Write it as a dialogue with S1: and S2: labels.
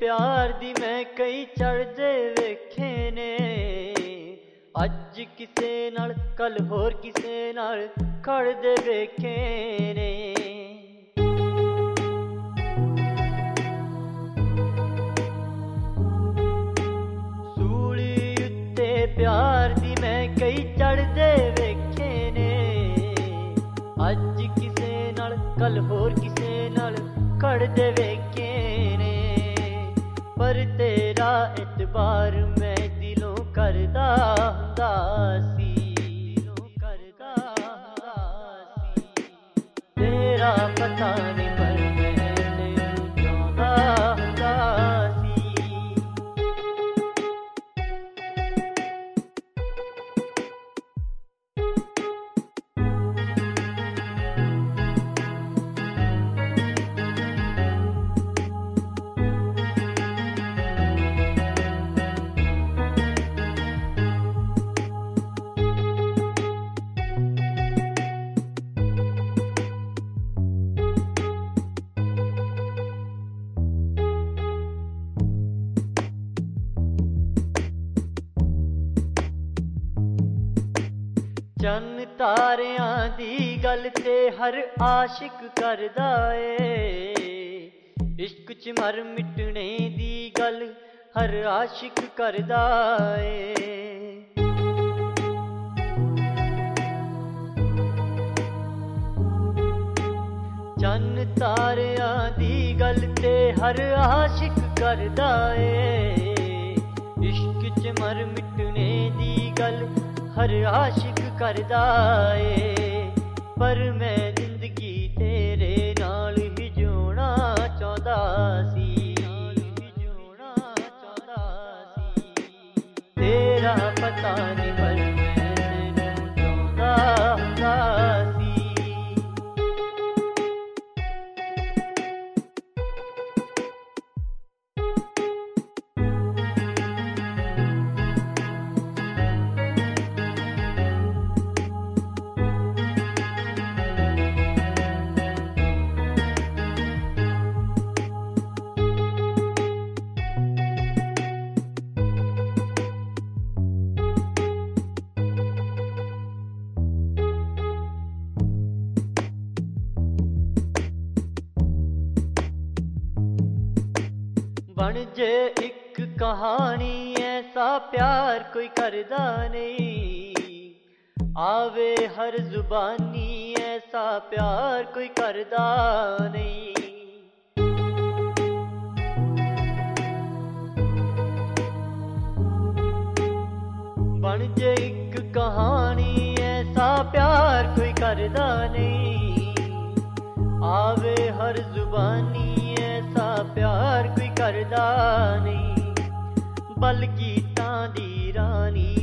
S1: प्यार दी मैं कई चढ़दे वेखे ने। अज किसे नाल कल होर किसे नाल खड़दे वेखे ने। सूली उत्ते प्यार दी मैं कई चढ़दे वेखे ने। अज किसे नाल कल होर किसे नाल खड़दे वेखे ने। पर तेरा एतबार मैं दिलों करदा हुंदा सी। तेरा पता नहीं पर मैं तैनूं चाहुंदा हुंदा सी। चन्न तारियां दी गल ते हर आशिक करदा ए। इश्क च मर मिटने दी गल हर आशिक करदा ए। चन्न तारियां दी गल ते हर आशिक करदा ए। इश्क च मर मिटने दी गल हर आशिक करदा ए। पर मैं जिंदगी तेरे नाल ही जिउणा चाहुंदा सी। तेरा पता नहीं पर मैं तैनूं चाहुंदा हुंदा सी। बन जे एक कहानी ऐसा प्यार कोई करदा नहीं। आवे हर जुबानी ऐसा प्यार कोई करदा नहीं। बन जे एक कहानी ऐसा प्यार कोई करदा नहीं। आवे हर जुबानी ऐसा प्यार कोई करदा नहीं। बल गीतां दी रानी